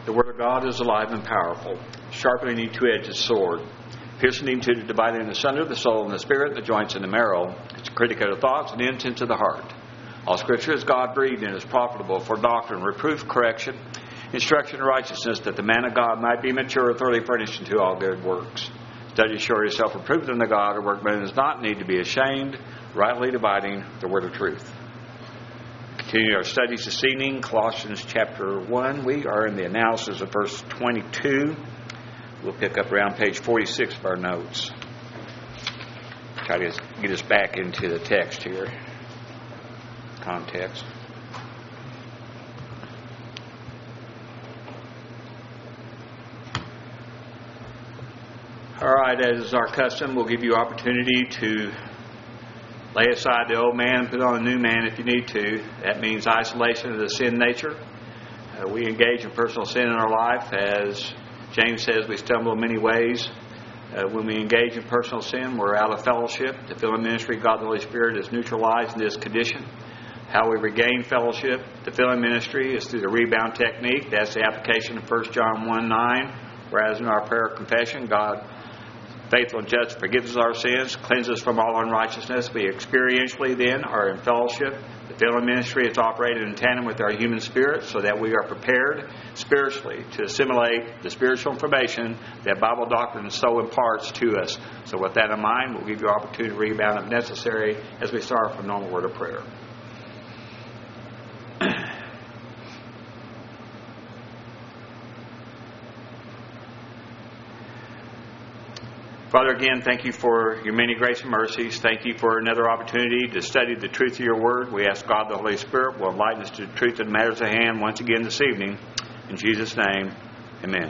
The Word of God is alive and powerful, sharper than any two-edged sword, piercing to the dividing asunder the soul and the spirit, the joints and the marrow. It's a critic of the thoughts and intents of the heart. All Scripture is God-breathed and is profitable for doctrine, reproof, correction, instruction in righteousness, that the man of God might be mature, thoroughly furnished unto all good works. Study to show yourself approved unto God, a workman does not need to be ashamed, rightly dividing the word of truth. Continue our studies this evening, Colossians chapter 1. We are in the analysis of verse 22. We'll pick up around page 46 of our notes. Try to get us back into the text here. Context. All right, as is our custom, we'll give you opportunity to lay aside the old man and put on a new man if you need to. That means isolation of the sin nature. We engage in personal sin in our life. As James says, we stumble in many ways. When we engage in personal sin, we're out of fellowship. The filling ministry of God the Holy Spirit is neutralized in this condition. How we regain fellowship, the filling ministry, is through the rebound technique. That's the application of 1 John 1:9. Whereas in our prayer of confession, God, faithful and just, forgives us our sins, cleanses us from all unrighteousness. We experientially then are in fellowship. The filling ministry is operated in tandem with our human spirit so that we are prepared spiritually to assimilate the spiritual information that Bible doctrine so imparts to us. So with that in mind, we'll give you opportunity to rebound if necessary as we start from normal word of prayer. Father, again, thank you for your many grace and mercies. Thank you for another opportunity to study the truth of your word. We ask God the Holy Spirit will enlighten us to the truth of matters at hand once again this evening. In Jesus' name, amen.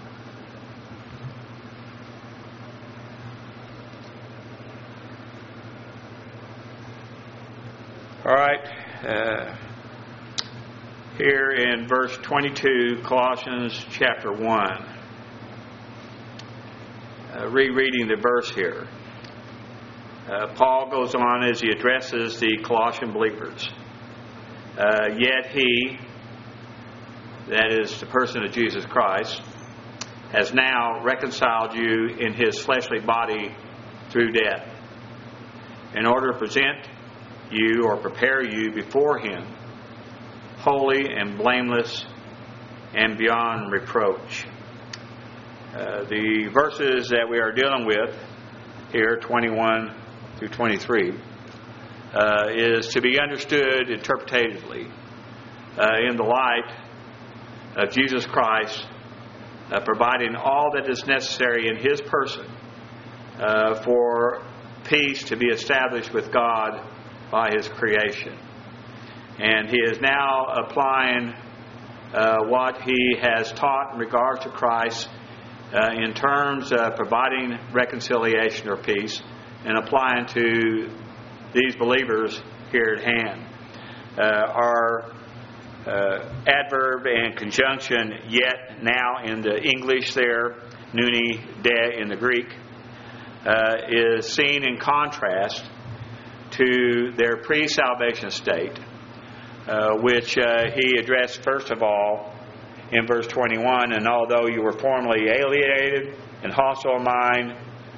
All right. Here in verse 22, Colossians chapter 1. Rereading the verse here. Paul goes on as he addresses the Colossian believers. Yet he, that is the person of Jesus Christ, has now reconciled you in his fleshly body through death, in order to present you or prepare you before him, holy and blameless and beyond reproach. The verses that we are dealing with here, 21 through 23, is to be understood interpretatively in the light of Jesus Christ providing all that is necessary in his person for peace to be established with God by his creation. And he is now applying what he has taught in regards to Christ in terms of providing reconciliation or peace and applying to these believers here at hand. Our adverb and conjunction yet now in the English there, nuni de in the Greek, is seen in contrast to their pre-salvation state, which he addressed first of all in verse 21, and although you were formerly alienated and hostile in mind,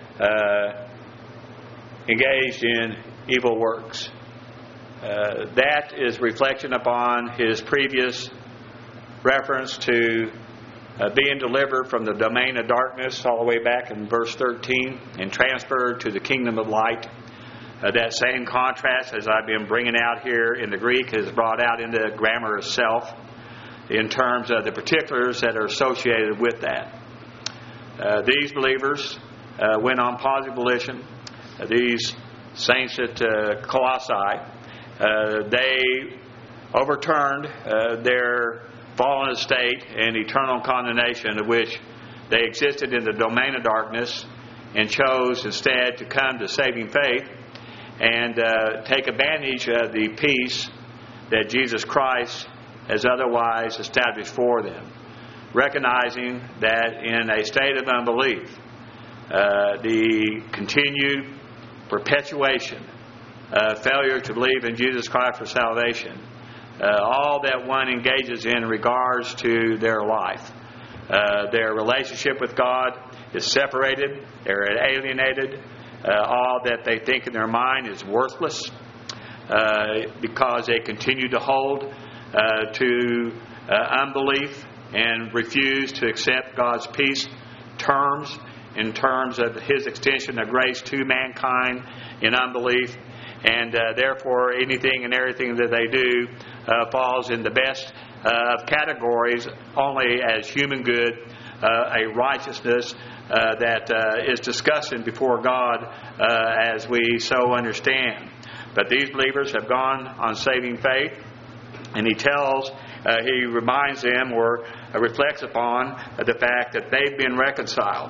engaged in evil works. That is reflection upon his previous reference to being delivered from the domain of darkness all the way back in verse 13 and transferred to the kingdom of light. That same contrast, as I've been bringing out here in the Greek, is brought out in the grammar itself, in terms of the particulars that are associated with that. These believers went on positive volition. These saints at Colossae, they overturned their fallen estate and eternal condemnation of which they existed in the domain of darkness, and chose instead to come to saving faith and take advantage of the peace that Jesus Christ as otherwise established for them, recognizing that in a state of unbelief, the continued perpetuation, failure to believe in Jesus Christ for salvation, all that one engages in regards to their life, Their relationship with God is separated. They're alienated. All that they think in their mind is worthless because they continue to hold to unbelief and refuse to accept God's peace terms in terms of His extension of grace to mankind in unbelief. And therefore, anything and everything that they do falls in the best of categories only as human good, a righteousness that is disgusting before God as we so understand. But these believers have gone on saving faith, and he reminds them or reflects upon the fact that they've been reconciled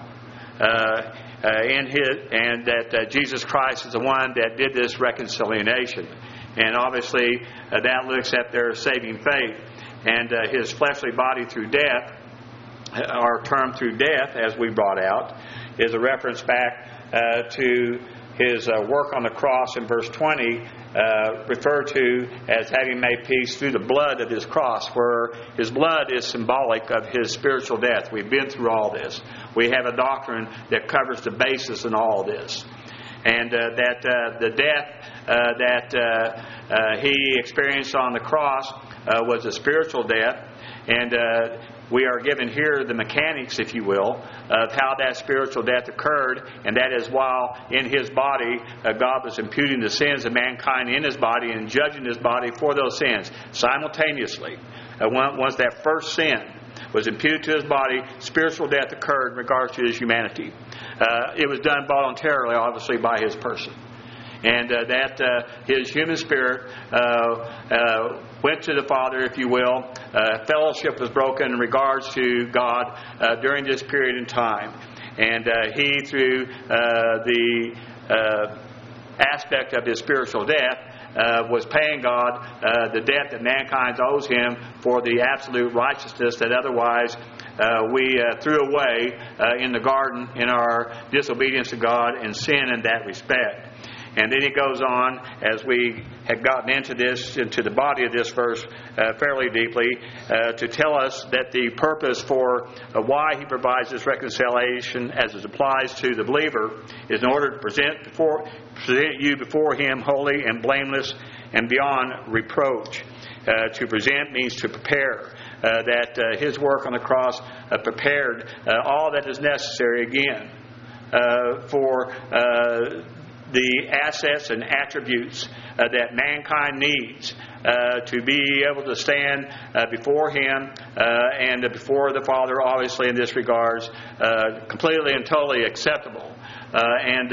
and that Jesus Christ is the one that did this reconciliation. And obviously that looks at their saving faith. And His fleshly body through death, or term through death, as we brought out, is a reference back to His work on the cross in verse 20, referred to as having made peace through the blood of His cross, where His blood is symbolic of His spiritual death. We've been through all this. We have a doctrine that covers the basis in all this. And that the death that He experienced on the cross was a spiritual death. And we are given here the mechanics, if you will, of how that spiritual death occurred, and that is while in His body, God was imputing the sins of mankind in His body and judging His body for those sins simultaneously. Once that first sin was imputed to His body, spiritual death occurred in regards to His humanity. It was done voluntarily, obviously, by His person. And that His human spirit went to the Father, if you will. Fellowship was broken in regards to God during this period in time. And He, through the aspect of His spiritual death, was paying God the debt that mankind owes Him for the absolute righteousness that otherwise we threw away in the garden in our disobedience to God and sin in that respect. And then he goes on, as we have gotten into the body of this verse fairly deeply, to tell us that the purpose for why he provides this reconciliation as it applies to the believer is in order to present you before him holy and blameless and beyond reproach. To present means to prepare. That his work on the cross prepared all that is necessary again for the assets and attributes that mankind needs to be able to stand before Him and before the Father, obviously in this regards, completely and totally acceptable and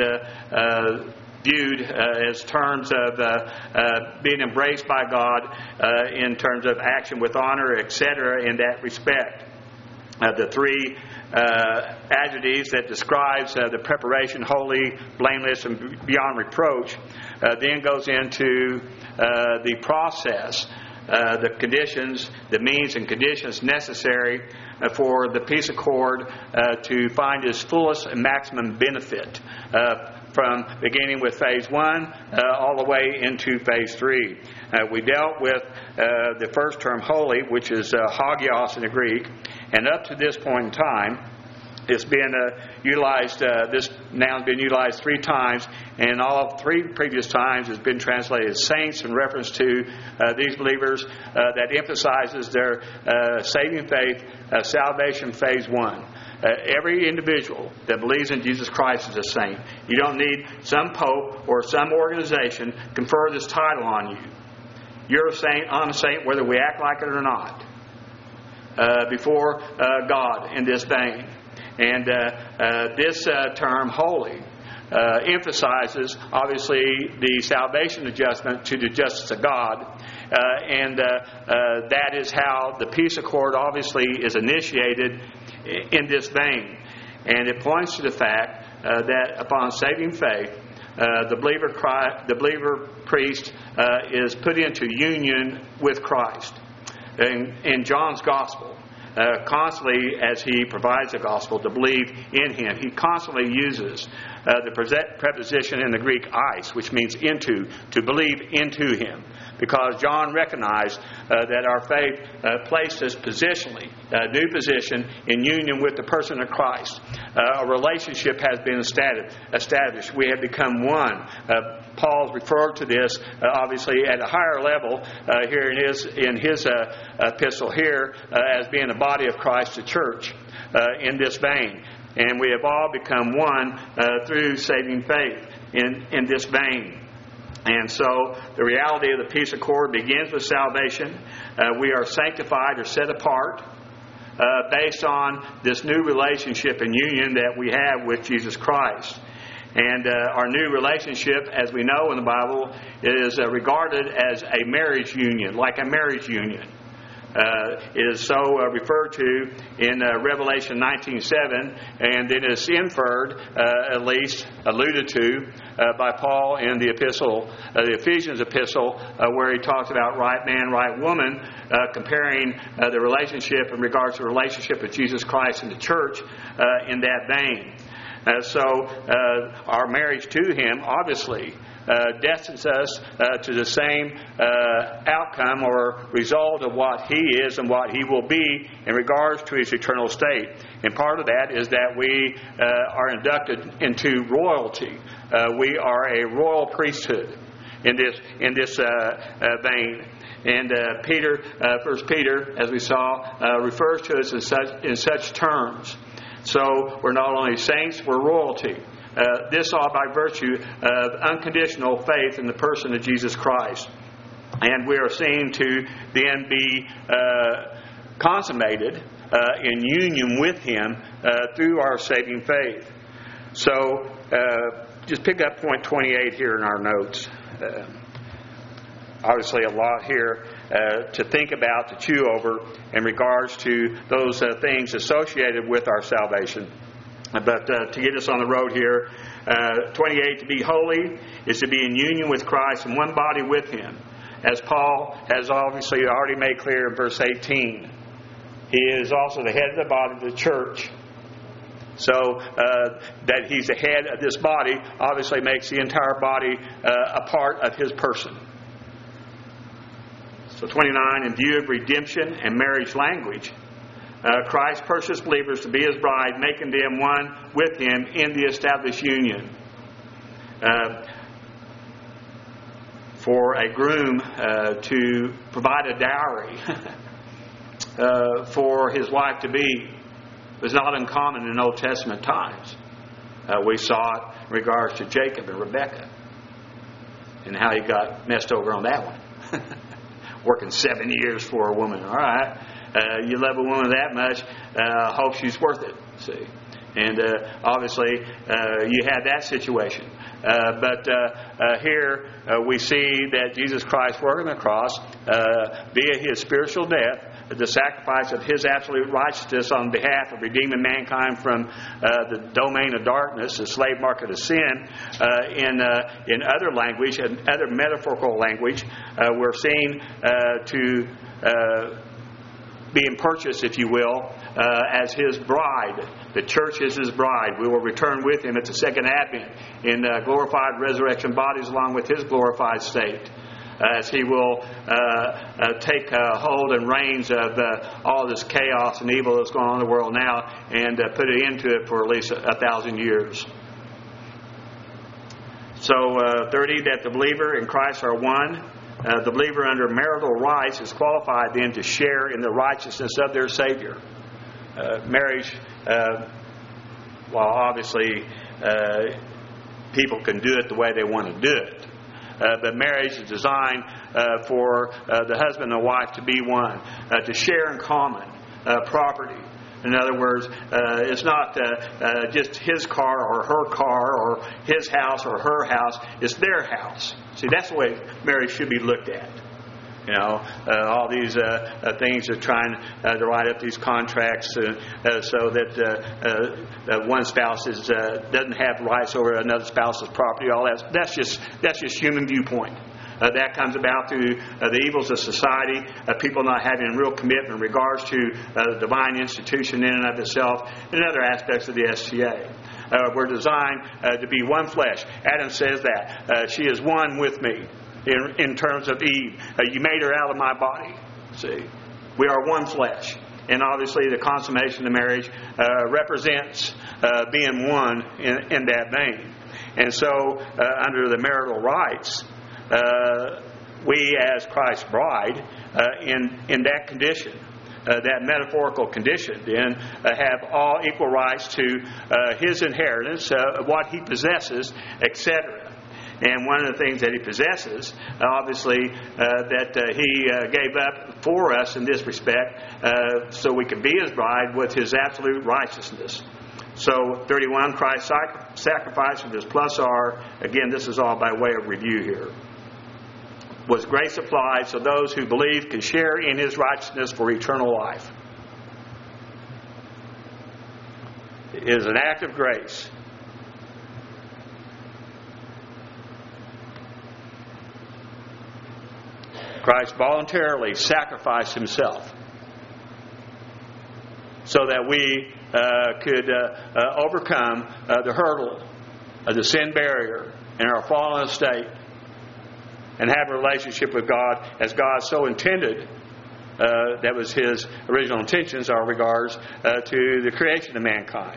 viewed as terms of being embraced by God in terms of action with honor, etc. in that respect. The three adjectives that describes the preparation, holy, blameless, and beyond reproach, then goes into the process, the conditions, the means and conditions necessary for the peace accord to find its fullest and maximum benefit from beginning with phase 1 all the way into phase 3. We dealt with the first term, holy, which is hagios in the Greek, and up to this point in time, it's been utilized. This noun's been utilized 3 times, and all 3 previous times it's been translated as saints in reference to these believers that emphasizes their saving faith, salvation phase 1. Every individual that believes in Jesus Christ is a saint. You don't need some pope or some organization confer this title on you. You're a saint, I'm a saint, whether we act like it or not, before God in this vein. And this term, holy, emphasizes, obviously, the salvation adjustment to the justice of God. And that is how the peace accord, obviously, is initiated in this vein. And it points to the fact that upon saving faith, the believer priest is put into union with Christ. In John's Gospel, constantly as he provides the gospel to believe in him, he constantly uses the preposition in the Greek eis, which means into, to believe into Him. Because John recognized that our faith placed us positionally, a new position in union with the person of Christ. A relationship has been established. We have become one. Paul referred to this obviously at a higher level here in his epistle here as being the body of Christ, the church, in this vein. And we have all become one through saving faith in this vein. And so the reality of the peace accord begins with salvation. We are sanctified or set apart based on this new relationship and union that we have with Jesus Christ. And our new relationship, as we know in the Bible, is regarded as a marriage union, like a marriage union. It is so referred to in Revelation 19:7, and it is inferred, at least alluded to, by Paul in the epistle, the Ephesians epistle, where he talks about right man, right woman, comparing the relationship in regards to the relationship of Jesus Christ and the church in that vein. So our marriage to Him, obviously, destines us to the same outcome or result of what He is and what He will be in regards to His eternal state. And part of that is that we are inducted into royalty. We are a royal priesthood in this vein. And Peter, 1 Peter, as we saw, refers to us in such terms. So we're not only saints, we're royalty. This all by virtue of unconditional faith in the person of Jesus Christ. And we are seen to then be consummated in union with Him through our saving faith. So just pick up point 28 here in our notes. Obviously a lot here to think about, to chew over in regards to those things associated with our salvation. But to get us on the road here, 28, to be holy is to be in union with Christ in one body with Him. As Paul has obviously already made clear in verse 18, he is also the head of the body of the church. So that He's the head of this body obviously makes the entire body a part of His person. So 29, in view of redemption and marriage language, Christ purchased believers to be His bride, making them one with Him in the established union. For a groom to provide a dowry for his wife to be was not uncommon in Old Testament times. We saw it in regards to Jacob and Rebekah and how he got messed over on that one. Working 7 years for a woman. All right. You love a woman that much, hope she's worth it. See, and obviously you had that situation. But here we see that Jesus Christ working the cross via His spiritual death, the sacrifice of His absolute righteousness on behalf of redeeming mankind from the domain of darkness, the slave market of sin. In other language, and other metaphorical language, we're seen to being purchased, if you will, as His bride. The church is His bride. We will return with Him at the second advent in glorified resurrection bodies along with His glorified state, as He will take hold and reins of all this chaos and evil that's going on in the world now and put an end to it for at least 1,000 years. So 30, that the believer and Christ are one. The believer under marital rights is qualified then to share in the righteousness of their Savior. Marriage, while obviously people can do it the way they want to do it, but marriage is designed for the husband and wife to be one, to share in common property. In other words, it's not just his car or her car or his house or her house. It's their house. See, that's the way marriage should be looked at. You know, all these things are trying to write up these contracts so that one spouse doesn't have rights over another spouse's property. All that's just human viewpoint. That comes about through the evils of society, people not having real commitment in regards to the divine institution in and of itself, and other aspects of the STA. We're designed to be one flesh. Adam says that. She is one with me in terms of Eve. You made her out of my body. See? We are one flesh. And obviously the consummation of marriage represents being one in that vein. And so under the marital rights, we as Christ's bride, in that condition, that metaphorical condition, then have all equal rights to his inheritance, what he possesses, etc. And one of the things that he possesses, obviously, that he gave up for us in this respect, so we could be his bride with his absolute righteousness. So 31, Christ's sacrifice with his plus R. Again, this is all by way of review here. Was grace applied so those who believe can share in his righteousness for eternal life. It is an act of grace. Christ voluntarily sacrificed himself so that we could overcome the hurdle of the sin barrier in our fallen state and have a relationship with God as God so intended. That was his original intentions in regards to the creation of mankind.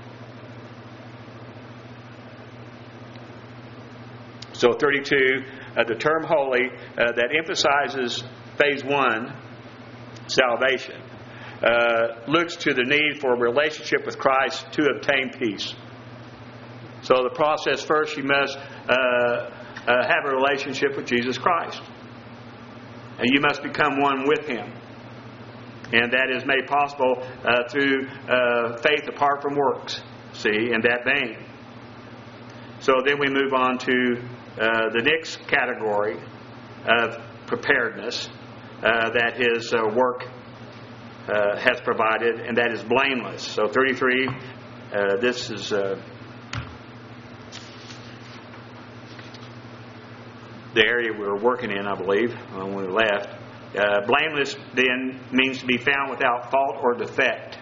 So 32, the term holy that emphasizes phase 1, salvation, looks to the need for a relationship with Christ to obtain peace. So the process first, you must have a relationship with Jesus Christ. And you must become one with him. And that is made possible through faith apart from works. See, in that vein. So then we move on to the next category of preparedness that his work has provided, and that is blameless. So 33, this is the area we were working in, I believe, when we left. Blameless then means to be found without fault or defect.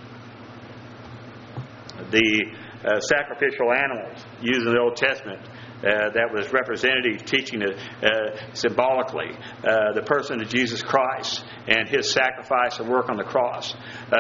The sacrificial animals used in the Old Testament, that was representative, teaching symbolically the person of Jesus Christ and his sacrifice and work on the cross,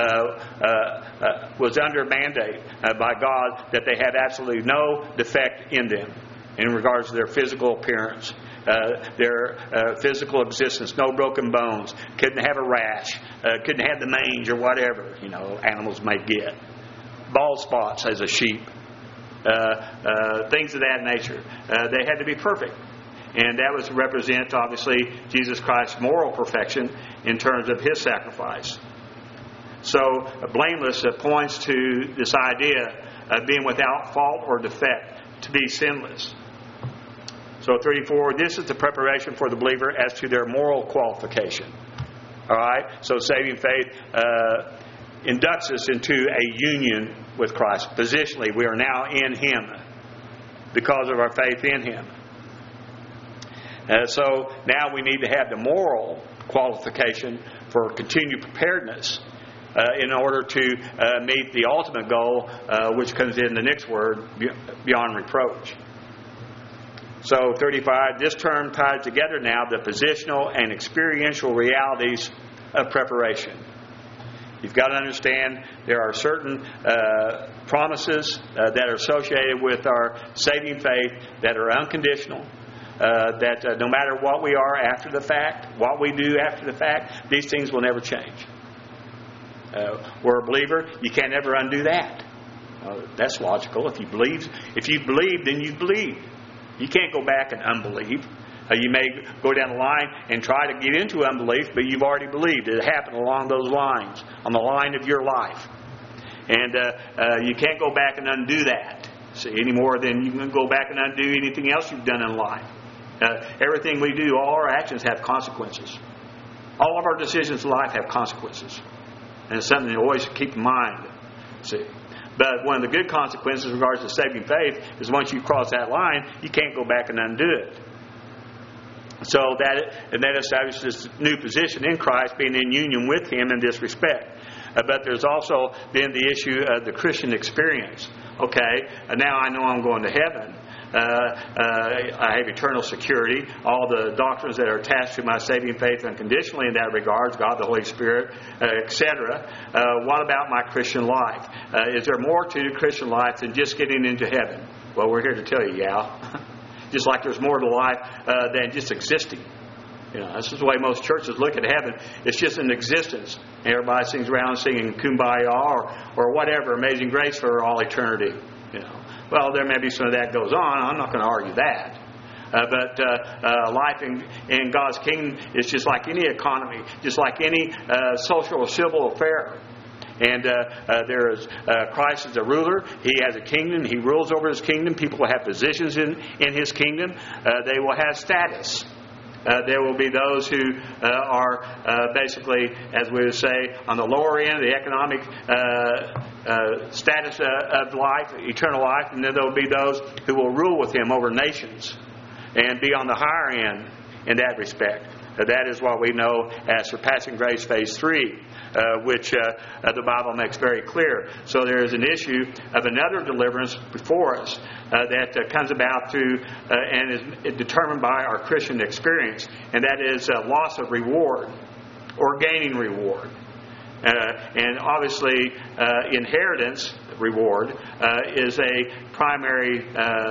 was under mandate by God that they had absolutely no defect in them in regards to their physical appearance, their physical existence, no broken bones, couldn't have a rash, couldn't have the mange or whatever animals may get, bald spots as a sheep. Things of that nature. They had to be perfect. And that was to represent, obviously, Jesus Christ's moral perfection in terms of his sacrifice. So, blameless points to this idea of being without fault or defect, to be sinless. So, 34, this is the preparation for the believer as to their moral qualification. All right? So, saving faith inducts us into a union with Christ. Positionally, we are now in him because of our faith in him. So now we need to have the moral qualification for continued preparedness in order to meet the ultimate goal, which comes in the next word, beyond reproach. So 35, this term ties together now the positional and experiential realities of preparation. You've got to understand there are certain promises that are associated with our saving faith that are unconditional, that no matter what we are after the fact, what we do after the fact, these things will never change. We're a believer, you can't ever undo that. That's logical. If you believe, then you believe. You can't go back and unbelieve. You may go down the line and try to get into unbelief, but you've already believed. It happened along those lines, on the line of your life. And you can't go back and undo that, any more than you can go back and undo anything else you've done in life. Everything we do, all our actions have consequences. All of our decisions in life have consequences. And it's something to always keep in mind. But one of the good consequences in regards to saving faith is once you cross that line, you can't go back and undo it. So that establishes this new position in Christ, being in union with him in this respect. But there's also then the issue of the Christian experience. Okay, now I know I'm going to heaven. I have eternal security. All the doctrines that are attached to my saving faith unconditionally in that regard, God, the Holy Spirit, etc. What about my Christian life? Is there more to the Christian life than just getting into heaven? Well, we're here to tell you, yeah. Just like there's more to life than just existing. You know, this is the way most churches look at heaven. It's just an existence. Everybody sings around singing Kumbaya or whatever, Amazing Grace for all eternity. You know, well, there may be some of that goes on. I'm not going to argue that. But life in God's kingdom is just like any economy, just like any social or civil affair. And there is Christ is a ruler. He has a kingdom. He rules over His kingdom. People will have positions in His kingdom. They will have status. There will be those who are basically, as we would say, on the lower end of the economic status of life, eternal life, and then there will be those who will rule with Him over nations and be on the higher end in that respect. That is what we know as surpassing grace phase 3, which the Bible makes very clear. So there is an issue of another deliverance before us that comes about through and is determined by our Christian experience, and that is loss of reward or gaining reward. And obviously, inheritance reward is a primary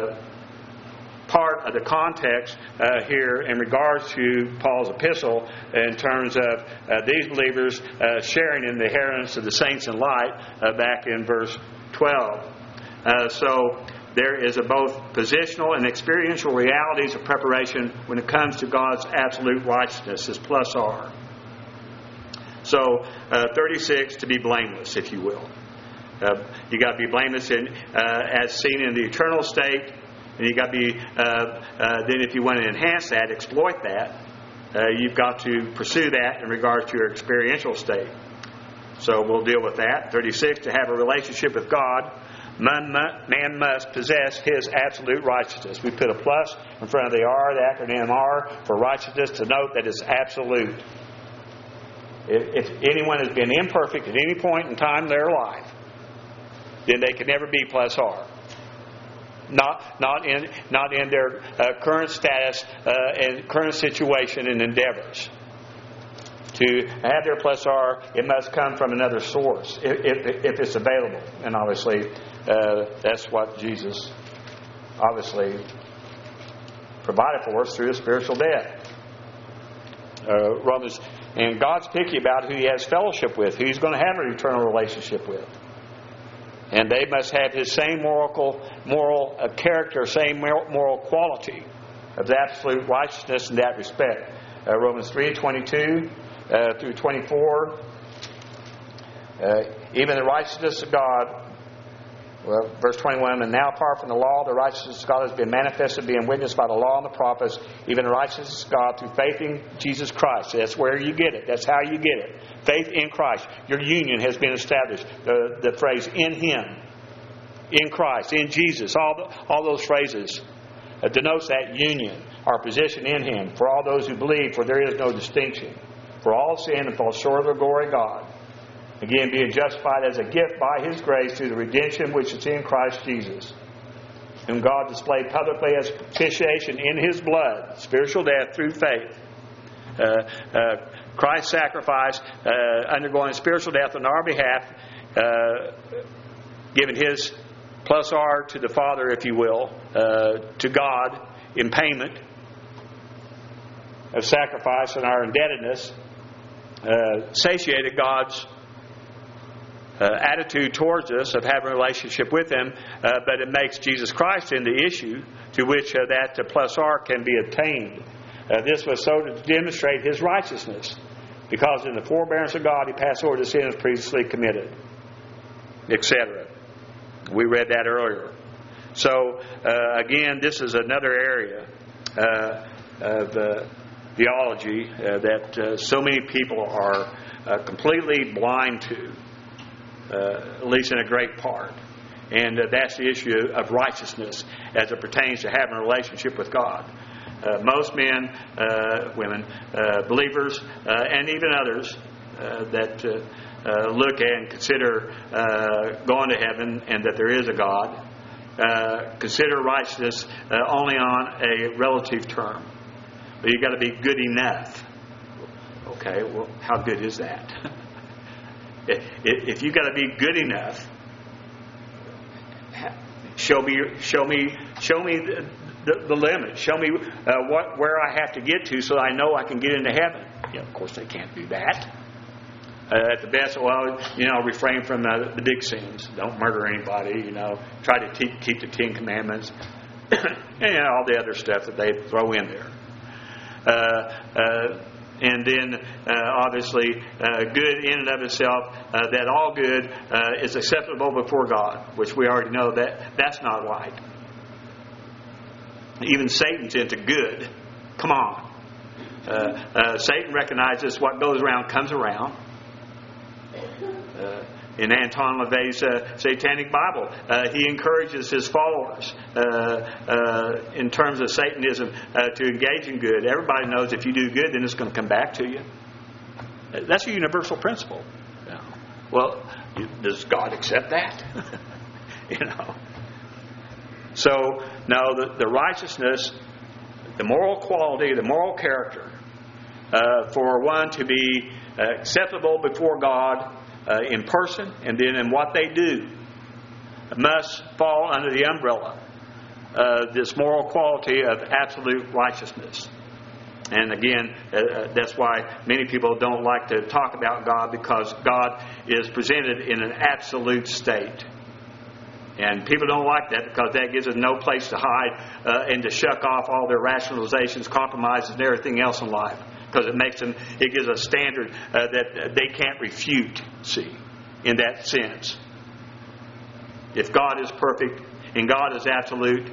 part of the context here in regards to Paul's epistle in terms of these believers sharing in the inheritance of the saints in light back in verse 12. So there is a both positional and experiential realities of preparation when it comes to God's absolute righteousness, as plus R. So 36, to be blameless, if you will. You got to be blameless as seen in the eternal state. And you got to be, then if you want to enhance that, exploit that, you've got to pursue that in regard to your experiential state. So we'll deal with that. 36, to have a relationship with God, man must possess his absolute righteousness. We put a plus in front of the R, the acronym R, for righteousness to note that it's absolute. If anyone has been imperfect at any point in time in their life, then they can never be plus R. Not in their current status and current situation and endeavors. To have their plus R, it must come from another source if it's available. And obviously, that's what Jesus obviously provided for us through His spiritual death. Romans, and God's picky about who He has fellowship with, who He's going to have an eternal relationship with. And they must have His same moral character, same moral quality of the absolute righteousness in that respect. Romans 3:22 through 24. Even the righteousness of God, well, verse 21, and now apart from the law, the righteousness of God has been manifested, being witnessed by the law and the prophets, even the righteousness of God through faith in Jesus Christ. That's where you get it. That's how you get it. Faith in Christ. Your union has been established. The phrase in Him, in Christ, in Jesus, all those phrases denotes that union, our position in Him. For all those who believe, for there is no distinction. For all sin and fall short of the glory of God. Again, being justified as a gift by His grace through the redemption which is in Christ Jesus, whom God displayed publicly as propitiation in His blood, spiritual death through faith. Christ's sacrifice, undergoing spiritual death on our behalf, giving His plus R to the Father, if you will, to God in payment of sacrifice and our indebtedness, satiated God's attitude towards us of having a relationship with Him, but it makes Jesus Christ in the issue to which that plus R can be obtained. This was so to demonstrate His righteousness, because in the forbearance of God He passed over the sins previously committed, etc. We read that earlier. So again, this is another area of theology that so many people are completely blind to. At least in a great part. And that's the issue of righteousness as it pertains to having a relationship with God. Most men, women, believers, and even others that look and consider going to heaven and that there is a God. Consider righteousness only on a relative term. But you've got to be good enough. Okay, well, how good is that? If you've got to be good enough, show me the limit. Show me where I have to get to so I know I can get into heaven. Of course, they can't do that. At the best, refrain from the big sins. Don't murder anybody. Try to keep the 10 Commandments, and all the other stuff that they throw in there. And then, obviously, good in and of itself, that all good is acceptable before God, which we already know that's not right. Even Satan's into good. Come on. Satan recognizes what goes around comes around. In Anton LaVey's Satanic Bible, he encourages his followers in terms of Satanism to engage in good. Everybody knows if you do good, then it's going to come back to you. That's a universal principle. Well, does God accept that? So, now the righteousness, the moral quality, the moral character, for one to be acceptable before God in person and then in what they do, must fall under the umbrella of this moral quality of absolute righteousness. And again, that's why many people don't like to talk about God, because God is presented in an absolute state. And people don't like that because that gives us no place to hide and to shuck off all their rationalizations, compromises, and everything else in life. Because it gives a standard that they can't refute, see, in that sense. If God is perfect and God is absolute,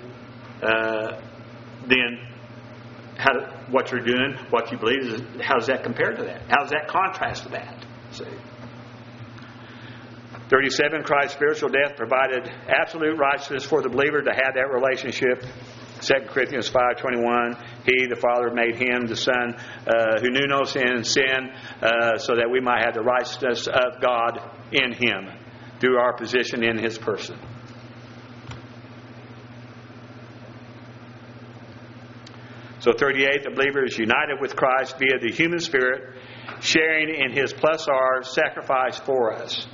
then what you're doing, what you believe, how does that compare to that? How does that contrast to that? See. 37, Christ's spiritual death provided absolute righteousness for the believer to have that relationship. 2 Corinthians 5:21, He, the Father, made Him, the Son, who knew no sin, so that we might have the righteousness of God in Him through our position in His person. So 38, the believer is united with Christ via the human spirit, sharing in His plus our sacrifice for us.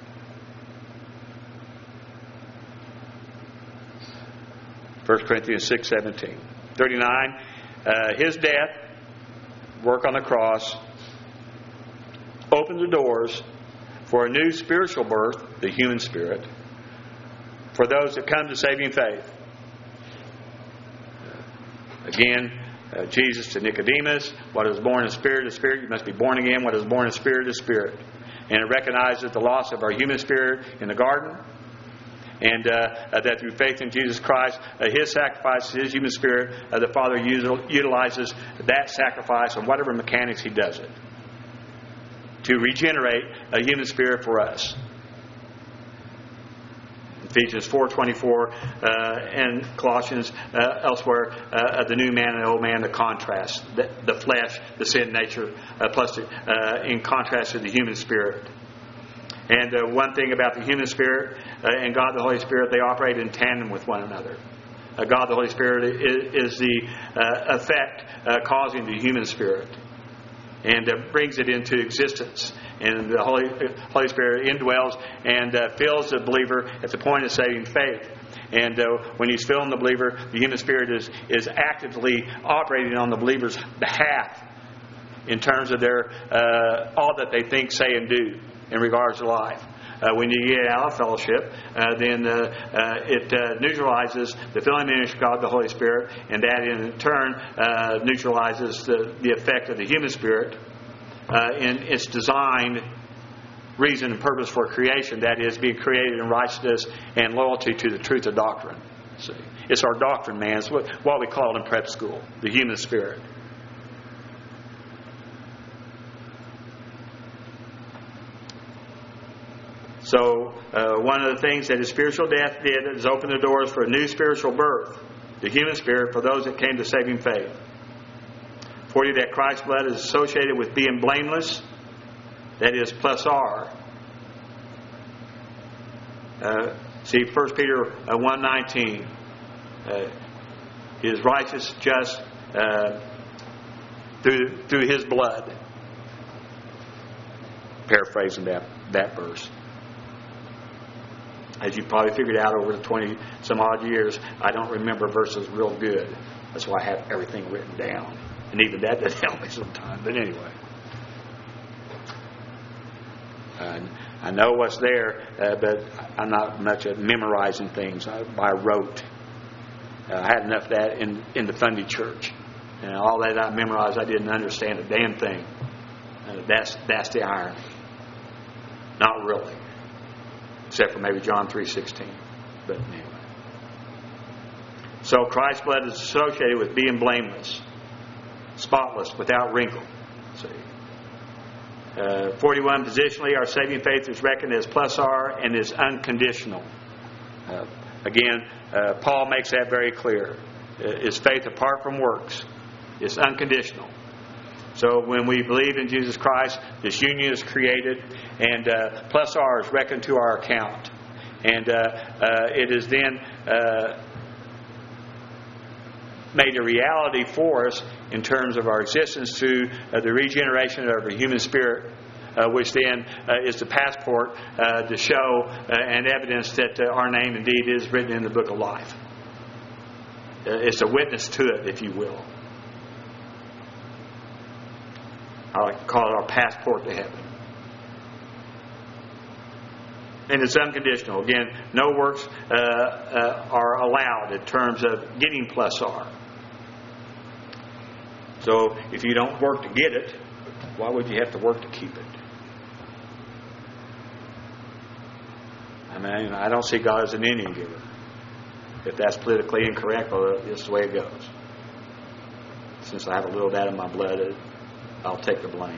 1 Corinthians 6:17. 39, His death, work on the cross, opened the doors for a new spiritual birth, the human spirit, for those that come to saving faith. Again, Jesus to Nicodemus, what is born in spirit is spirit. You must be born again. What is born in spirit is spirit. And it recognizes the loss of our human spirit in the garden. And that through faith in Jesus Christ, His sacrifice, His human spirit, the Father utilizes that sacrifice on whatever mechanics He does it to regenerate a human spirit for us. Ephesians 4:24 and Colossians elsewhere, the new man and the old man, the contrast, the flesh, the sin nature, plus in contrast to the human spirit. And one thing about the human spirit and God the Holy Spirit, they operate in tandem with one another. God the Holy Spirit is the effect causing the human spirit and brings it into existence. And the Holy Spirit indwells and fills the believer at the point of saving faith. And when He's filling the believer, the human spirit is actively operating on the believer's behalf in terms of their all that they think, say, and do in regards to life. When you get out of fellowship, then it neutralizes the filling ministry of God, the Holy Spirit, and that in turn neutralizes the effect of the human spirit in its designed reason and purpose for creation, that is, being created in righteousness and loyalty to the truth of doctrine. See, it's our doctrine, man. It's what we call it in prep school, the human spirit. So, one of the things that His spiritual death did is open the doors for a new spiritual birth, the human spirit, for those that came to saving faith. 40, that Christ's blood is associated with being blameless, that is, plus R, See, 1 Peter 1:19. Is righteous, just through His blood. Paraphrasing that verse. As you probably figured out over the 20 some odd years, I don't remember verses real good. That's why I have everything written down. And even that doesn't help me sometimes. But anyway. I know what's there, but I'm not much at memorizing things by rote. I had enough of that in the Sunday church. And all that I memorized, I didn't understand a damn thing. That's the irony. Not really. Except for maybe John 3:16. But anyway. So Christ's blood is associated with being blameless, spotless, without wrinkle. See. 41, positionally, our saving faith is reckoned as plus R and is unconditional. Again, Paul makes that very clear. Is faith apart from works? It's unconditional. So when we believe in Jesus Christ, this union is created, and plus R is reckoned to our account. And it is then made a reality for us in terms of our existence through the regeneration of our human spirit, which then is the passport to show and evidence that our name indeed is written in the book of life. It's a witness to it, if you will. I like to call it our passport to heaven. And it's unconditional. Again, no works are allowed in terms of getting plus R. So if you don't work to get it, why would you have to work to keep it? I mean, I don't see God as an Indian giver. If that's politically incorrect, well, this is the way it goes. Since I have a little of that in my blood, I'll take the blame.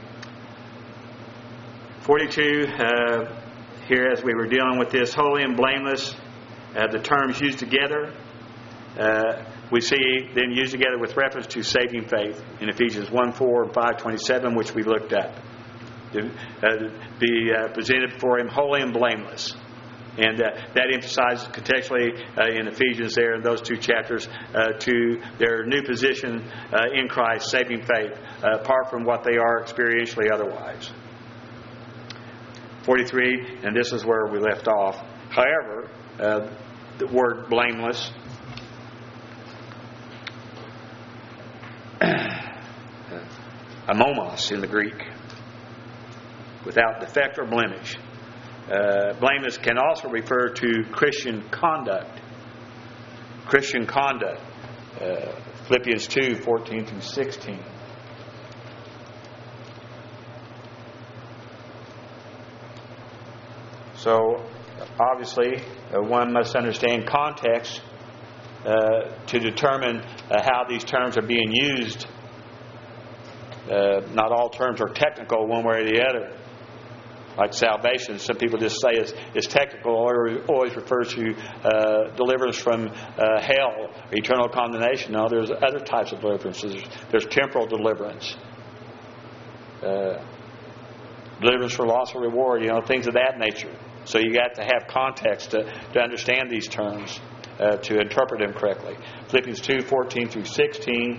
42, here as we were dealing with this, holy and blameless, the terms used together, we see them used together with reference to saving faith in Ephesians 1:4 and 5:27, which we looked at. To be presented before Him holy and blameless. And that emphasizes contextually in Ephesians there in those two chapters to their new position in Christ, saving faith, apart from what they are experientially otherwise. 43, and this is where we left off. However, the word blameless, amomos in the Greek, without defect or blemish. Blameless can also refer to Christian conduct. Christian conduct. Philippians 2:14 through 16. So, obviously, one must understand context to determine how these terms are being used. Not all terms are technical one way or the other. Like salvation, some people just say it's technical, or always refers to deliverance from hell, or eternal condemnation. No, there's other types of deliverances. There's temporal deliverance, deliverance for loss or reward, things of that nature. So you got to have context to understand these terms, to interpret them correctly. Philippians 2:14 through 16.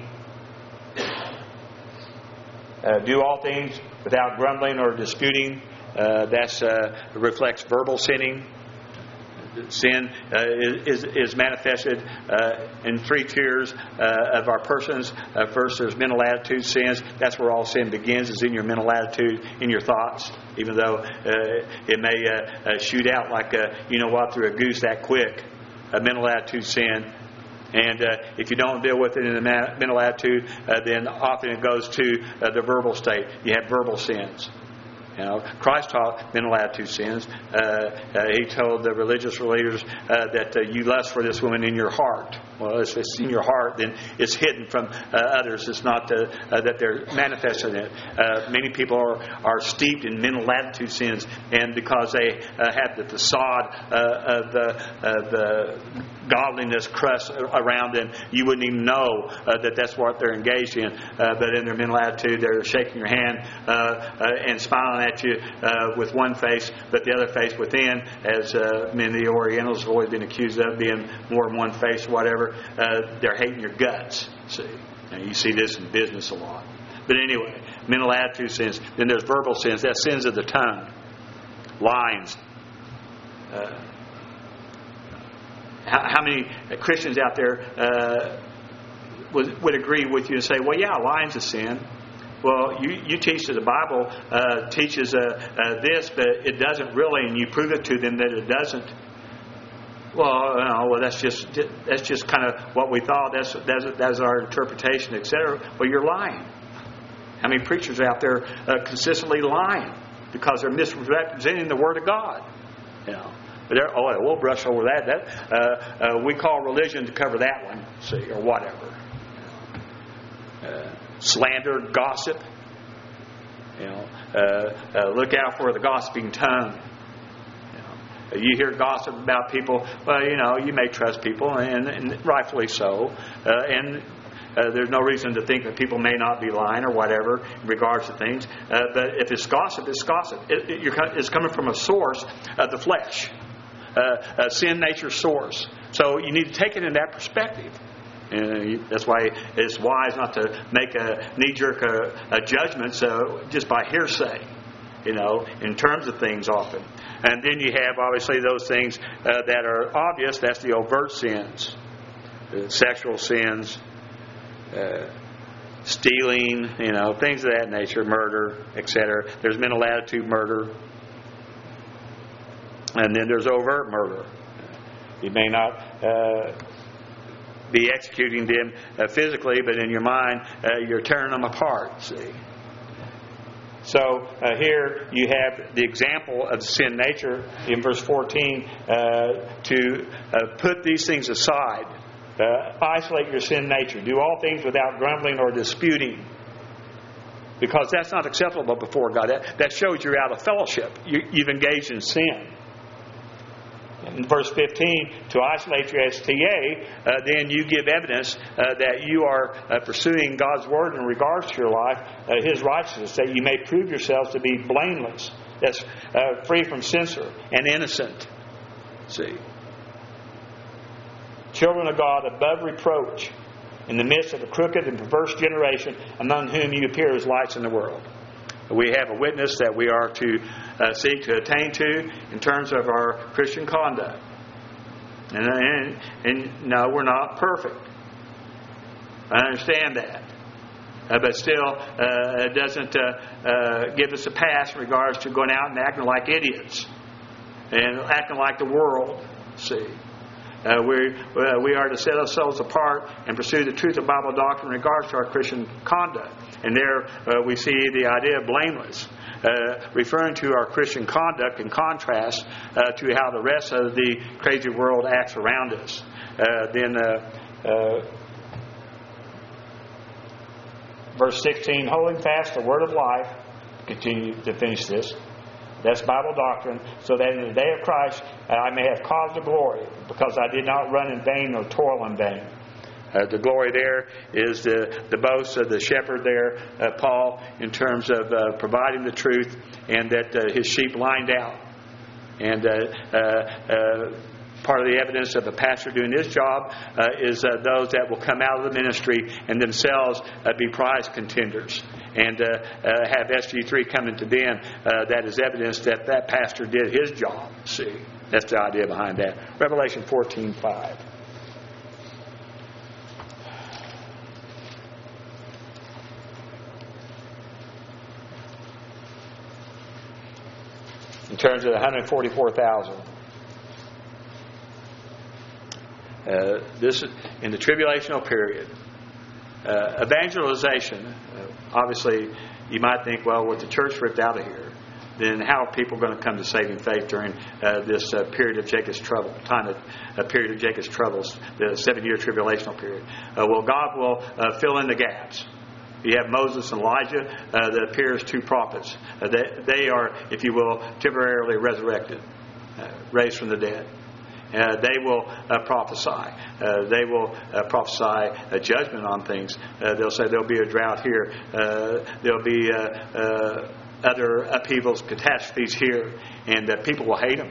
Do all things without grumbling or disputing. That reflects verbal sinning. Sin is manifested in three tiers of our persons. First, there's mental attitude sins. That's where all sin begins, is in your mental attitude, in your thoughts. Even though it may shoot out like, through a goose that quick. A mental attitude sin. And if you don't deal with it in the mental attitude, then often it goes to the verbal state. You have verbal sins. Christ taught mental attitude sins. He told the religious leaders that you lust for this woman in your heart. Well, if it's in your heart, then it's hidden from others. It's not that they're manifesting it. Many people are steeped in mental attitude sins, and because they have the facade of the godliness crust around them, you wouldn't even know that that's what they're engaged in. But in their mental attitude, they're shaking your hand and smiling at you with one face, but the other face within, as many of the Orientals have always been accused of being more than one face or whatever, they're hating your guts. See, now, you see this in business a lot. But anyway, mental attitude sins. Then there's verbal sins. That's sins of the tongue, lying. How many Christians out there would agree with you and say, well, yeah, lying's a sin. Well, you teach that the Bible teaches this, but it doesn't really, and you prove it to them that it doesn't. Well, that's just kind of what we thought. That's our interpretation, etc. Well, you're lying. How many preachers out there consistently lying because they're misrepresenting the Word of God? You know, but we'll brush over that. We call religion to cover that one, see, or whatever. Slander, gossip. You know, look out for the gossiping tongue. You hear gossip about people. Well, you know, you may trust people, and rightfully so. And there's no reason to think that people may not be lying or whatever in regards to things. But if it's gossip, it's gossip. It's coming from a source of the flesh, a sin nature source. So you need to take it in that perspective. And that's why it's wise not to make a knee-jerk judgments just by hearsay, you know, in terms of things often. And then you have, obviously, those things that are obvious. That's the overt sins, sexual sins, stealing, you know, things of that nature, murder, etc. There's mental attitude murder. And then there's overt murder. You may not be executing them physically, but in your mind, you're tearing them apart, see. So here you have the example of sin nature in verse 14 to put these things aside. Isolate your sin nature. Do all things without grumbling or disputing. Because that's not acceptable before God. That shows you're out of fellowship. You've engaged in sin. In verse 15, to isolate your STA, then you give evidence that you are pursuing God's Word in regards to your life, His righteousness, that you may prove yourselves to be blameless. That's free from censor and innocent. See? Children of God above reproach in the midst of a crooked and perverse generation among whom you appear as lights in the world. We have a witness that we are to seek to attain to in terms of our Christian conduct. And no, we're not perfect. I understand that. But still, it doesn't give us a pass in regards to going out and acting like idiots and acting like the world. See? We are to set ourselves apart and pursue the truth of Bible doctrine in regards to our Christian conduct. And there we see the idea of blameless, referring to our Christian conduct in contrast to how the rest of the crazy world acts around us. Then verse 16, holding fast the word of life, continue to finish this. That's Bible doctrine, so that in the day of Christ I may have cause to glory, because I did not run in vain nor toil in vain. The glory there is the boast of the shepherd there, Paul, in terms of providing the truth and that his sheep lined out. And part of the evidence of a pastor doing his job is those that will come out of the ministry and themselves be prize contenders. And have SG3 coming to them, that is evidence that that pastor did his job. See, that's the idea behind that. Revelation 14:5. In terms of the 144,000. This in the tribulational period. Evangelization, obviously, you might think, well, was the church ripped out of here? then how are people going to come to saving faith during this period of Jacob's trouble, period of Jacob's troubles, the 7-year tribulational period? Well, God will fill in the gaps. You have Moses and Elijah that appear as 2 prophets. They are, if you will, temporarily resurrected, raised from the dead. They will prophesy. They will prophesy a judgment on things. They'll say there'll be a drought here. There'll be other upheavals, catastrophes here, and people will hate them.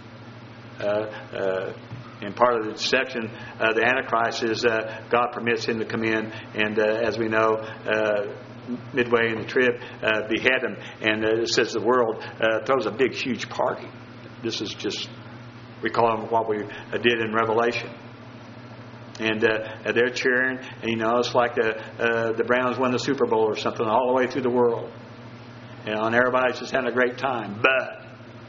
And part of the deception, the Antichrist, is God permits him to come in, and as we know, midway in the trib, behead him. And it says the world throws a big, huge party. This is just, we call them what we did in Revelation. And they're cheering, and it's like the Browns won the Super Bowl or something all the way through the world. And everybody's just having a great time. But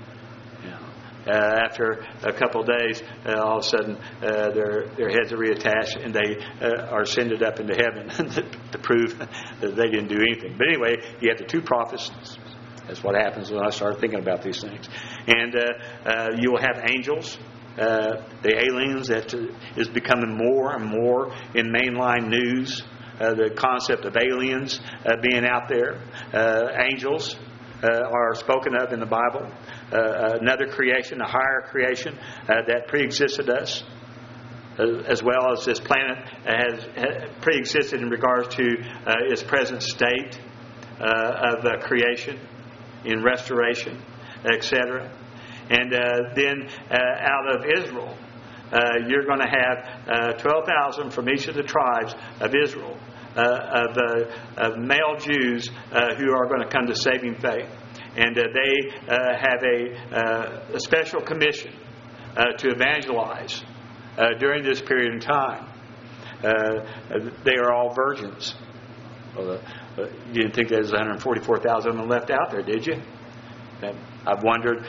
after a couple of days, all of a sudden their heads are reattached, and they are ascended up into heaven to prove that they didn't do anything. But anyway, you have the 2 prophets. That's what happens when I start thinking about these things. And you will have angels. The aliens, that is becoming more and more in mainline news. The concept of aliens being out there. Angels are spoken of in the Bible. Another creation, a higher creation that pre-existed us, as well as this planet has pre-existed in regards to its present state of creation, in restoration, etc. And then out of Israel, you're going to have 12,000 from each of the tribes of Israel, of male Jews who are going to come to saving faith. And they have a special commission to evangelize during this period of time. They are all virgins. Well, you didn't think there was 144,000 of them left out there, did you? I've wondered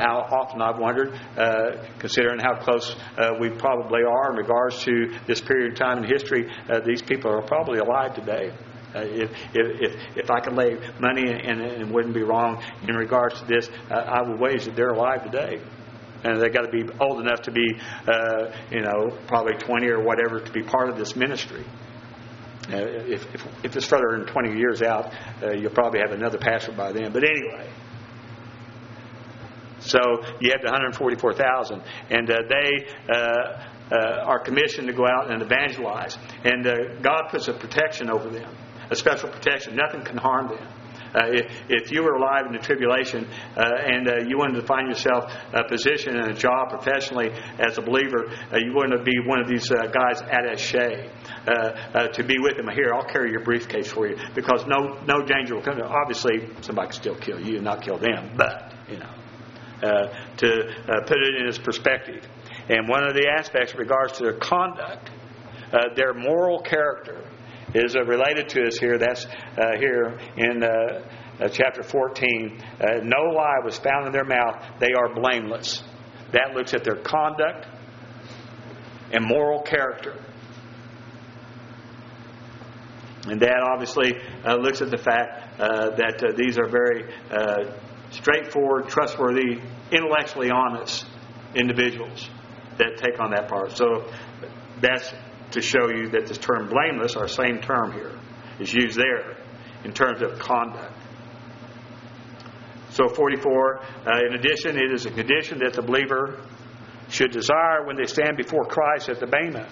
considering how close we probably are in regards to this period of time in history, these people are probably alive today. If I could lay money, and it wouldn't be wrong in regards to this, I would wager that they're alive today. And they've got to be old enough to be, probably 20 or whatever, to be part of this ministry. If it's further than 20 years out, you'll probably have another pastor by then. But anyway. So you have the 144,000, and they are commissioned to go out and evangelize. And God puts a protection over them, a special protection. Nothing can harm them. If you were alive in the tribulation and you wanted to find yourself a position and a job professionally as a believer, you wouldn't be one of these guys attaché to be with them. Here, I'll carry your briefcase for you, because no danger will come. Obviously, somebody can still kill you and not kill them, but to put it in its perspective. And one of the aspects in regards to their conduct, their moral character, is related to us here. That's here in chapter 14. No lie was found in their mouth. They are blameless. That looks at their conduct and moral character. And that obviously looks at the fact that these are very straightforward, trustworthy, intellectually honest individuals that take on that part. So that's to show you that this term blameless, our same term here, is used there in terms of conduct. So 44, in addition, it is a condition that the believer should desire when they stand before Christ at the Bema.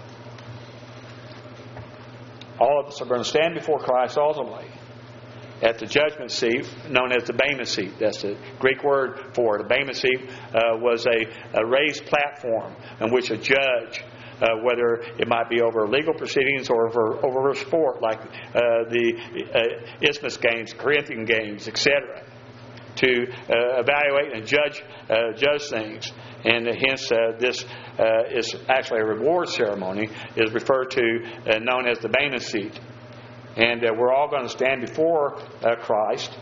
All of us are going to stand before Christ ultimately at the judgment seat, known as the Bema seat. That's the Greek word for it. The Bema seat was a raised platform in which a judge, whether it might be over legal proceedings or over sport, like the Isthmus Games, Corinthian Games, etc., to evaluate and judge things. And hence this is actually a reward ceremony, is referred to, known as the Bema seat. And we're all going to stand before Christ,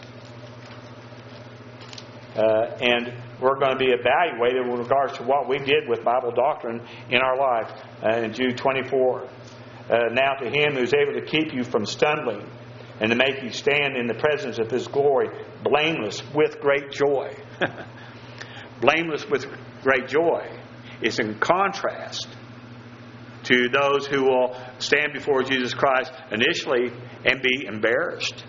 and we're going to be evaluated with regards to what we did with Bible doctrine in our life. In Jude 24, now to Him who's able to keep you from stumbling and to make you stand in the presence of His glory, blameless with great joy. Blameless with great joy is in contrast to those who will stand before Jesus Christ initially and be embarrassed.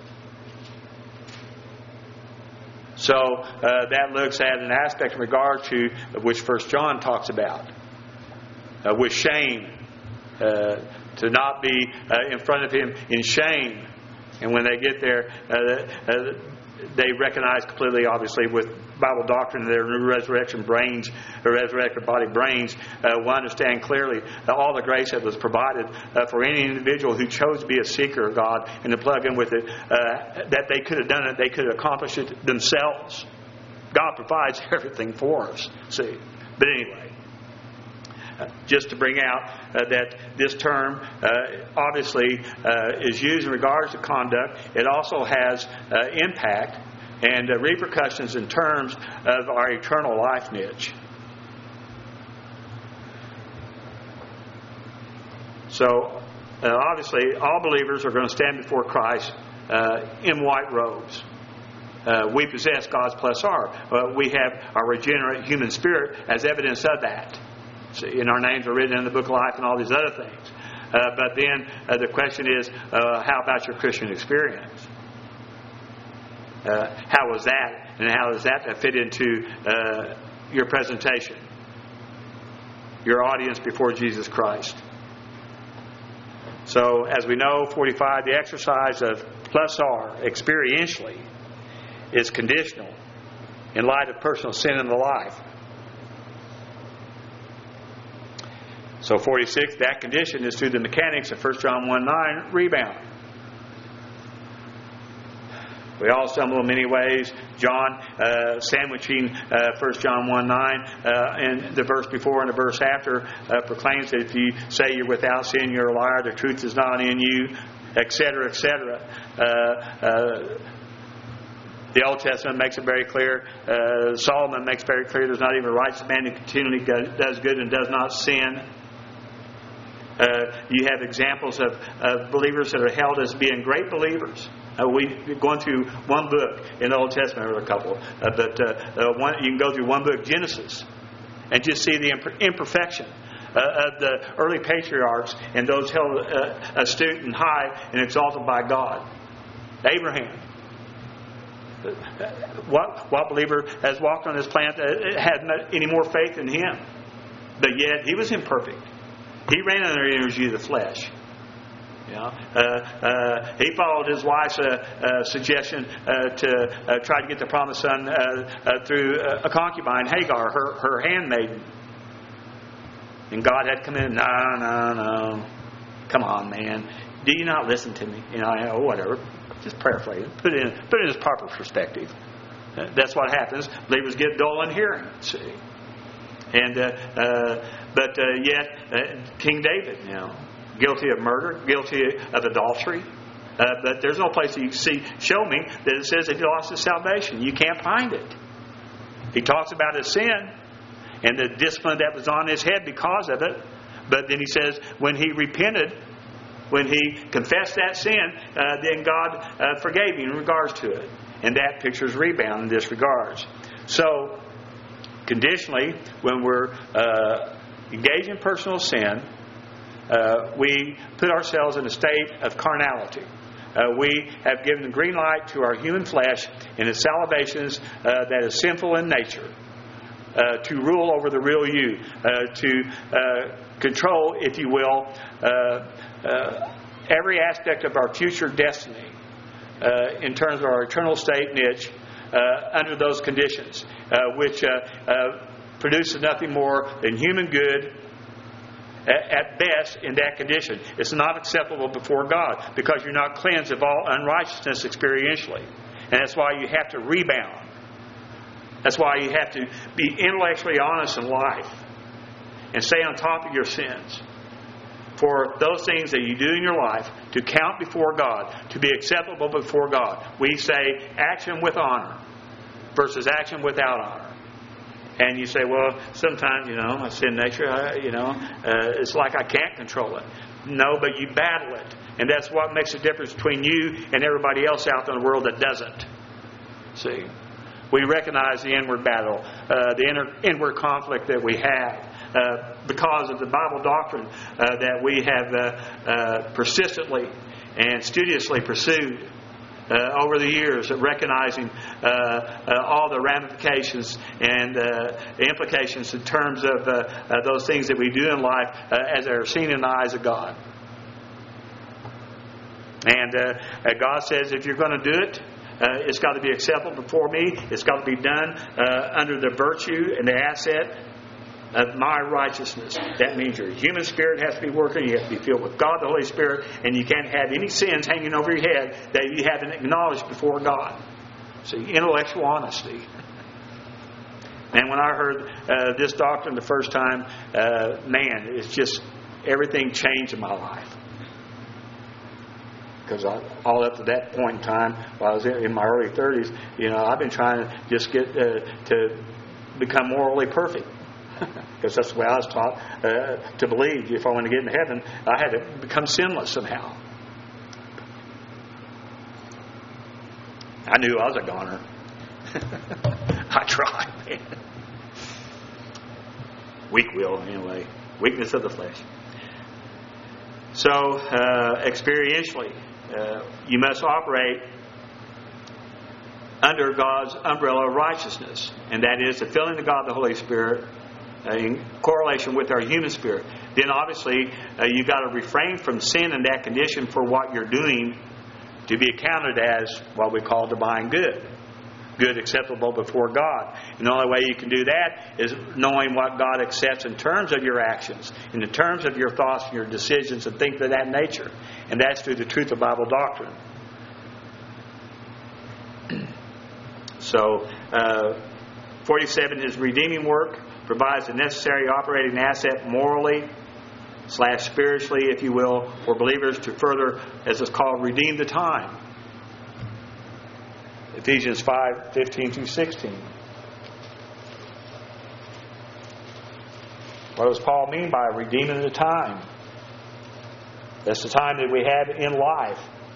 So that looks at an aspect in regard to which 1 John talks about, with shame, to not be in front of Him in shame. And when they get there, they recognize completely, obviously, with Bible doctrine, their resurrection brains, or resurrected body brains, will understand clearly all the grace that was provided for any individual who chose to be a seeker of God and to plug in with it, that they could have done it, they could have accomplished it themselves. God provides everything for us, see. But anyway, just to bring out that this term obviously is used in regards to conduct. It also has impact and repercussions in terms of our eternal life niche. So, obviously, all believers are going to stand before Christ in white robes. We possess God's plus R. We have our regenerate human spirit as evidence of that. See, and our names are written in the book of life and all these other things. But then the question is, how about your Christian experience? How was that? And how does that fit into your presentation? Your audience before Jesus Christ. So, as we know, 45, the exercise of plus R experientially is conditional in light of personal sin in the life. So 46, that condition is through the mechanics of 1 John 1:9, rebound. We all stumble in many ways. John sandwiching 1 John 1:9 and the verse before and the verse after proclaims that if you say you're without sin, you're a liar, the truth is not in you, etc., etc. The Old Testament makes it very clear. Solomon makes very clear there's not even a righteous man who continually does good and does not sin. You have examples of believers that are held as being great believers. We're going through one book in the Old Testament, or a couple, but you can go through one book, Genesis, and just see the imperfection of the early patriarchs and those held astute and high and exalted by God. Abraham. What believer has walked on this planet that had any more faith in him? But yet he was imperfect. He ran under the energy of the flesh. He followed his wife's suggestion to try to get the promised son through a concubine, Hagar, her handmaiden. And God had come in. No. Come on, man. Do you not listen to me? Whatever. Just paraphrase it. Put it in its proper perspective. That's what happens. Believers get dull in hearing. See. And but yet King David, guilty of murder, guilty of adultery. But there's no place you see. Show me that it says that he lost his salvation. You can't find it. He talks about his sin and the discipline that was on his head because of it. But then he says when he repented, when he confessed that sin, then God forgave him in regards to it. And that pictures rebound in this regards. So, conditionally, when we're engaged in personal sin, we put ourselves in a state of carnality. We have given the green light to our human flesh and its salivations that is sinful in nature to rule over the real you, to control, if you will, every aspect of our future destiny in terms of our eternal state niche under those conditions, which produces nothing more than human good at best in that condition. It's not acceptable before God because you're not cleansed of all unrighteousness experientially. And that's why you have to rebound. That's why you have to be intellectually honest in life and stay on top of your sins. For those things that you do in your life to count before God, to be acceptable before God. We say action with honor versus action without honor. And you say, well, sometimes, my sin nature, it's like I can't control it. No, but you battle it. And that's what makes the difference between you and everybody else out in the world that doesn't. See? We recognize the inward battle, the inward conflict that we have because of the Bible doctrine that we have persistently and studiously pursued over the years, of recognizing all the ramifications and implications in terms of those things that we do in life as they are seen in the eyes of God. And God says, if you're going to do it, it's got to be acceptable before me. It's got to be done under the virtue and the asset of my righteousness. That means your human spirit has to be working. You have to be filled with God, the Holy Spirit, and you can't have any sins hanging over your head that you haven't acknowledged before God. See, intellectual honesty. And when I heard this doctrine the first time, man, it's just everything changed in my life. Because all up to that point in time, while I was in my early 30s, I've been trying to just get to become morally perfect. Because that's the way I was taught to believe. If I want to get into heaven, I had to become sinless somehow. I knew I was a goner. I tried, man. Weak will, anyway. Weakness of the flesh. So, experientially, you must operate under God's umbrella of righteousness. And that is the filling of God, the Holy Spirit, in correlation with our human spirit. Then obviously, you've got to refrain from sin in that condition for what you're doing to be accounted as what we call divine good. Good acceptable before God. And the only way you can do that is knowing what God accepts in terms of your actions, in the terms of your thoughts and your decisions and things of that nature. And that's through the truth of Bible doctrine. So, 47, his redeeming work provides the necessary operating asset morally / spiritually, if you will, for believers to further, as it's called, redeem the time. Ephesians 5:15 through 16. What does Paul mean by redeeming the time? That's the time that we have in life.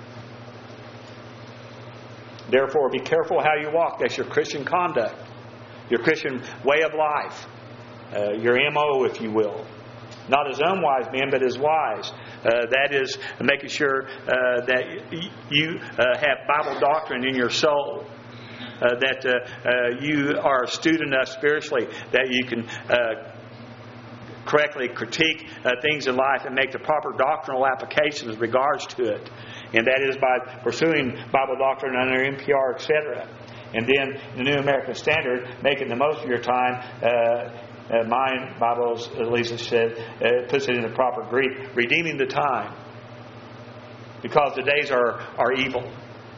Therefore, be careful how you walk. That's your Christian conduct, your Christian way of life, your MO, if you will. Not as unwise men, but as wise. That is making sure that you have Bible doctrine in your soul. That you are astute enough spiritually that you can correctly critique things in life and make the proper doctrinal applications in regards to it. And that is by pursuing Bible doctrine under NPR, etc. And then the New American Standard, making the most of your time. Mine, Bibles, at least it said, puts it in the proper Greek, redeeming the time. Because the days are evil.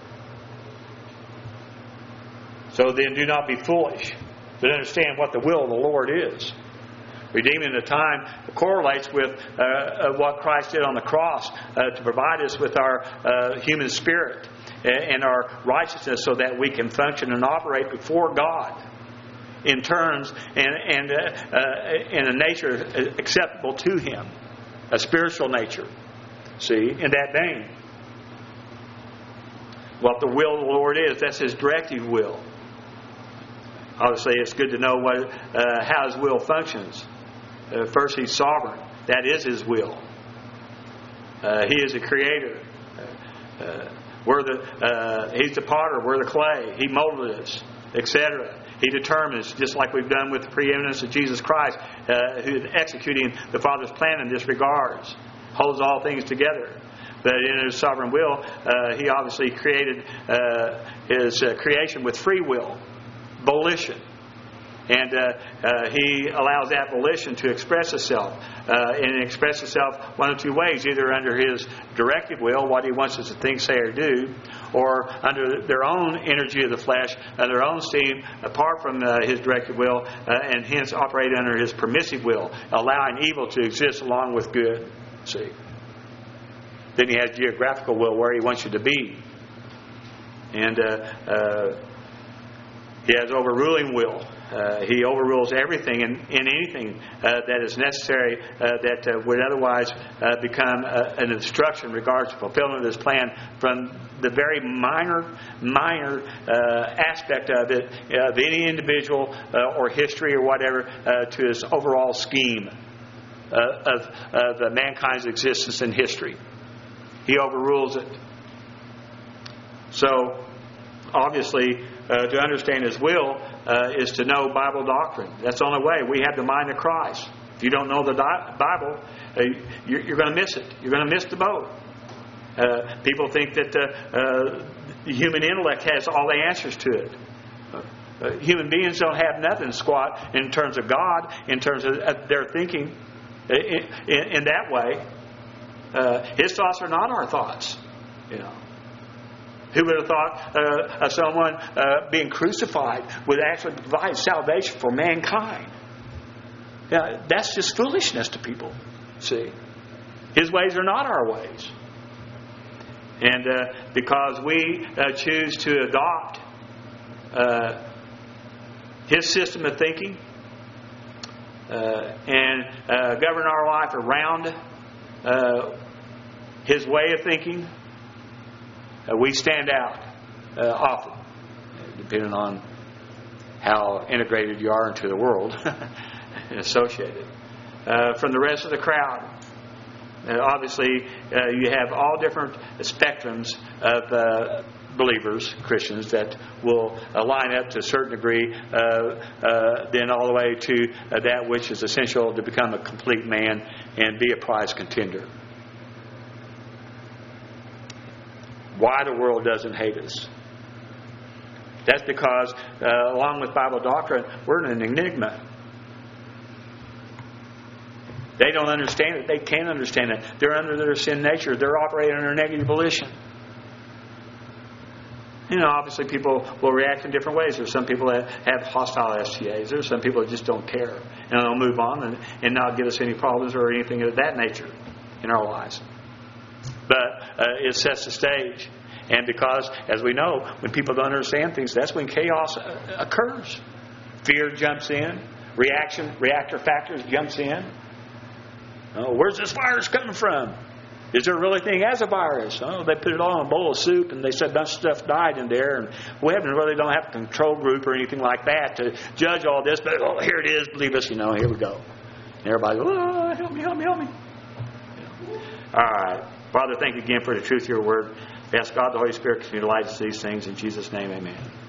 So then do not be foolish, but understand what the will of the Lord is. Redeeming the time correlates with what Christ did on the cross to provide us with our human spirit and our righteousness so that we can function and operate before God in terms and in a nature acceptable to Him, a spiritual nature. See, in that vein, what the will of the Lord is, that's His directive will. Obviously, it's good to know how His will functions. First, He's sovereign. That is His will. He is the Creator. He's the potter. We're the clay. He molded us, etc. He determines, just like we've done with the preeminence of Jesus Christ, who is executing the Father's plan in this regards, holds all things together. But in His sovereign will, He obviously created His creation with free will, volition. And He allows that volition to express itself. And it expresses itself one of two ways. Either under His directive will, what He wants us to think, say, or do, or under their own energy of the flesh, their own steam, apart from His directive will, and hence operate under His permissive will, allowing evil to exist along with good. See? Then He has geographical will where He wants you to be. And He has overruling will. He overrules everything and anything that is necessary that would otherwise become an obstruction in regards to fulfillment of His plan, from the very minor aspect of it, of any individual or history or whatever, to His overall scheme of mankind's existence in history. He overrules it. So, obviously, to understand His will is to know Bible doctrine. That's the only way. We have the mind of Christ. If you don't know the Bible, you're going to miss it. You're going to miss the boat. People think that the human intellect has all the answers to it. Human beings don't have nothing squat in terms of God, in terms of their thinking in that way. His thoughts are not our thoughts. You know. Who would have thought of someone being crucified would actually provide salvation for mankind? Now, that's just foolishness to people. See, His ways are not our ways, and because we choose to adopt His system of thinking and govern our life around His way of thinking, we stand out often, depending on how integrated you are into the world and associated from the rest of the crowd. Obviously, you have all different spectrums of believers, Christians, that will line up to a certain degree, then all the way to that which is essential to become a complete man and be a prize contender. Why the world doesn't hate us? That's because, along with Bible doctrine, we're an enigma. They don't understand it. They can't understand it. They're under their sin nature. They're operating under negative volition. You know, obviously people will react in different ways. There's some people that have hostile STAs. There's some people that just don't care. And they'll move on and not give us any problems or anything of that nature in our lives. But it sets the stage. And because, as we know, when people don't understand things, that's when chaos occurs. Fear jumps in. Reactor factors jumps in. Oh, where's this virus coming from? Is there really a thing as a virus? Oh, they put it all in a bowl of soup and they said a bunch of stuff died in there. And we really don't have a control group or anything like that to judge all this. But here it is. Believe us, here we go. And everybody goes, oh, help me. All right. Father, thank you again for the truth of your word. We ask God, the Holy Spirit, to light us these things. In Jesus' name, amen.